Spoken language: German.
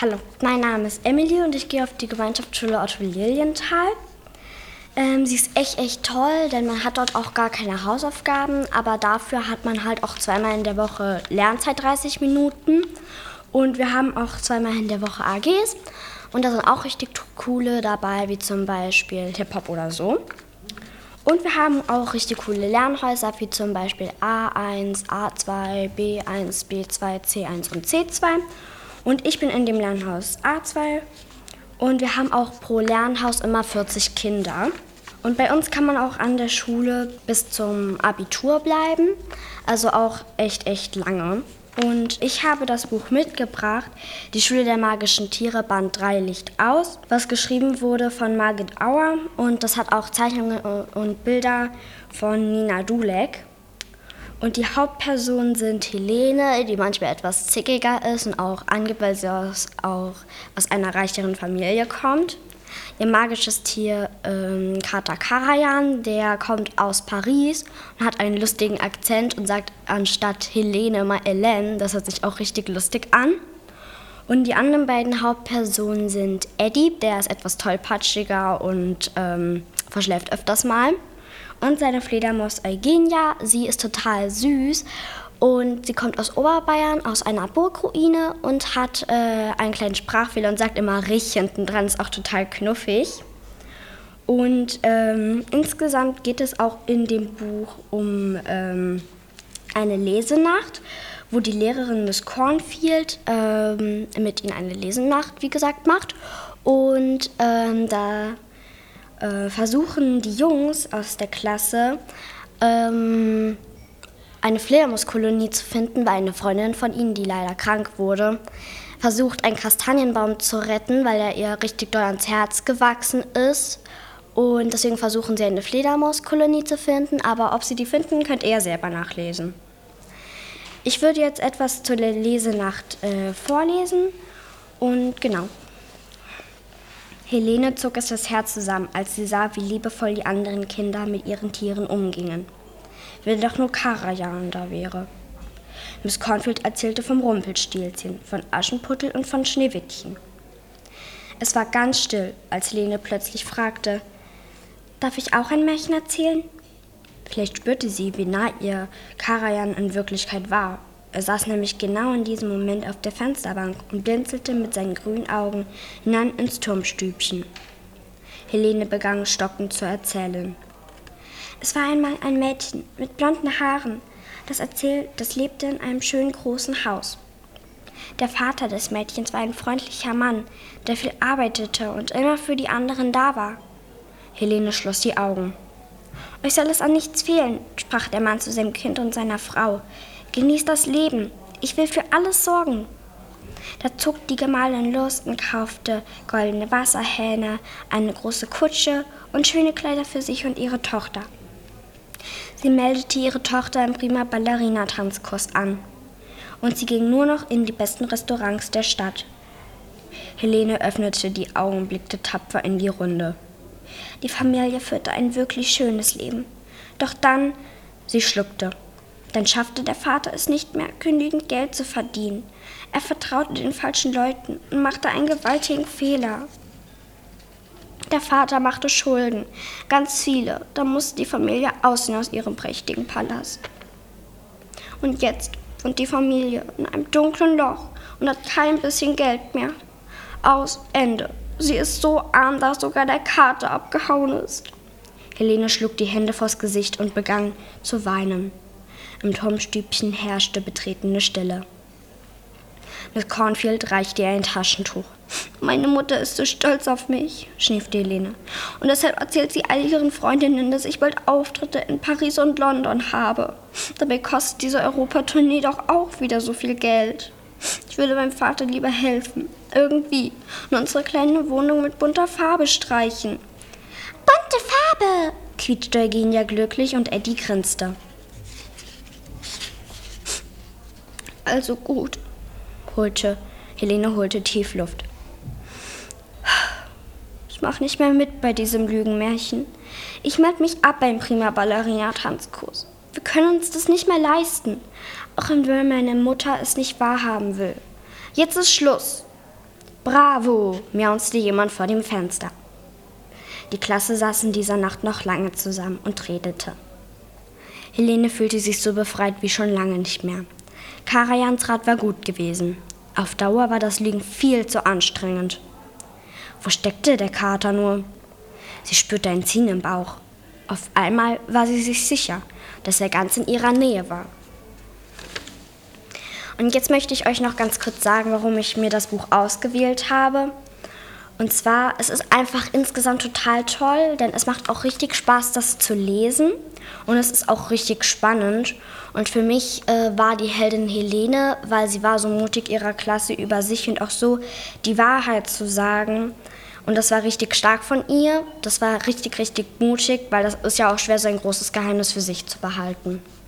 Hallo, mein Name ist Emily und ich gehe auf die Gemeinschaftsschule Otto Lilienthal. Sie ist echt toll, denn man hat dort auch gar keine Hausaufgaben, aber dafür hat man halt auch zweimal in der Woche Lernzeit 30 Minuten und wir haben auch zweimal in der Woche AGs und da sind auch richtig coole dabei, wie zum Beispiel Hip-Hop oder so. Und wir haben auch richtig coole Lernhäuser, wie zum Beispiel A1, A2, B1, B2, C1 und C2. Und ich bin in dem Lernhaus A2 und wir haben auch pro Lernhaus immer 40 Kinder. Und bei uns kann man auch an der Schule bis zum Abitur bleiben, also auch echt lange. Und ich habe das Buch mitgebracht, Die Schule der magischen Tiere, Band 3, Licht aus, was geschrieben wurde von Margit Auer und das hat auch Zeichnungen und Bilder von Nina Dulek. Und die Hauptpersonen sind Helene, die manchmal etwas zickiger ist und auch angibt, weil sie aus einer reicheren Familie kommt. Ihr magisches Tier Kater Karajan, der kommt aus Paris und hat einen lustigen Akzent und sagt anstatt Helene mal Hélène. Das hört sich auch richtig lustig an. Und die anderen beiden Hauptpersonen sind Eddie, der ist etwas tollpatschiger und verschläft öfters mal. Und seine Fledermaus Eugenia, sie ist total süß und sie kommt aus Oberbayern, aus einer Burgruine und hat einen kleinen Sprachfehler und sagt immer Rich hinten dran, ist auch total knuffig. Und insgesamt geht es auch in dem Buch um eine Lesenacht, wo die Lehrerin Miss Cornfield mit ihnen eine Lesenacht, wie gesagt, macht. Und da versuchen die Jungs aus der Klasse, eine Fledermauskolonie zu finden, weil eine Freundin von ihnen, die leider krank wurde, versucht, einen Kastanienbaum zu retten, weil er ihr richtig doll ans Herz gewachsen ist. Und deswegen versuchen sie, eine Fledermauskolonie zu finden, aber ob sie die finden, könnt ihr selber nachlesen. Ich würde jetzt etwas zur Lesenacht vorlesen und genau. Helene zog es das Herz zusammen, als sie sah, wie liebevoll die anderen Kinder mit ihren Tieren umgingen. Wenn doch nur Karajan da wäre. Miss Cornfield erzählte vom Rumpelstilzchen, von Aschenputtel und von Schneewittchen. Es war ganz still, als Helene plötzlich fragte, »Darf ich auch ein Märchen erzählen?« Vielleicht spürte sie, wie nah ihr Karajan in Wirklichkeit war. Er saß nämlich genau in diesem Moment auf der Fensterbank und blinzelte mit seinen grünen Augen hinein ins Turmstübchen. Helene begann stockend zu erzählen. Es war einmal ein Mädchen mit blonden Haaren, das lebte in einem schönen großen Haus. Der Vater des Mädchens war ein freundlicher Mann, der viel arbeitete und immer für die anderen da war. Helene schloss die Augen. »Euch soll es an nichts fehlen«, sprach der Mann zu seinem Kind und seiner Frau. »Genießt das Leben, ich will für alles sorgen.« Da zog die Gemahlin los und kaufte goldene Wasserhähne, eine große Kutsche und schöne Kleider für sich und ihre Tochter. Sie meldete ihre Tochter im Prima Ballerina Tanzkurs an. Und sie ging nur noch in die besten Restaurants der Stadt. Helene öffnete die Augen und blickte tapfer in die Runde. Die Familie führte ein wirklich schönes Leben. Doch dann, sie schluckte. Dann schaffte der Vater es nicht mehr, genügend Geld zu verdienen. Er vertraute den falschen Leuten und machte einen gewaltigen Fehler. Der Vater machte Schulden, ganz viele. Da musste die Familie ausziehen aus ihrem prächtigen Palast. Und jetzt wohnt die Familie in einem dunklen Loch und hat kein bisschen Geld mehr. Aus, Ende. Sie ist so arm, dass sogar der Kater abgehauen ist. Helene schlug die Hände vors Gesicht und begann zu weinen. Im Turmstübchen herrschte betretene Stille. Miss Cornfield reichte ihr ein Taschentuch. »Meine Mutter ist so stolz auf mich«, schniefte Helene. »Und deshalb erzählt sie all ihren Freundinnen, dass ich bald Auftritte in Paris und London habe. Dabei kostet diese Europatournee doch auch wieder so viel Geld. Ich würde meinem Vater lieber helfen, irgendwie, und unsere kleine Wohnung mit bunter Farbe streichen.« »Bunte Farbe«, quietschte Eugenia glücklich und Eddie grinste. »Also gut«, Helene holte tief Luft. »Ich mache nicht mehr mit bei diesem Lügenmärchen. Ich melde mich ab beim Prima Ballerina Tanzkurs. Wir können uns das nicht mehr leisten, auch wenn meine Mutter es nicht wahrhaben will. Jetzt ist Schluss.« Bravo, miaunzte jemand vor dem Fenster. Die Klasse saß in dieser Nacht noch lange zusammen und redete. Helene fühlte sich so befreit wie schon lange nicht mehr. Karajans Rat war gut gewesen. Auf Dauer war das Lügen viel zu anstrengend. Wo steckte der Kater nur? Sie spürte ein Ziehen im Bauch. Auf einmal war sie sich sicher, dass er ganz in ihrer Nähe war. Und jetzt möchte ich euch noch ganz kurz sagen, warum ich mir das Buch ausgewählt habe. Und zwar, es ist einfach insgesamt total toll, denn es macht auch richtig Spaß, das zu lesen. Und es ist auch richtig spannend. Und für mich war die Heldin Helene, weil sie war so mutig ihrer Klasse über sich und auch so die Wahrheit zu sagen. Und das war richtig stark von ihr. Das war richtig, richtig mutig, weil das ist ja auch schwer, so ein großes Geheimnis für sich zu behalten.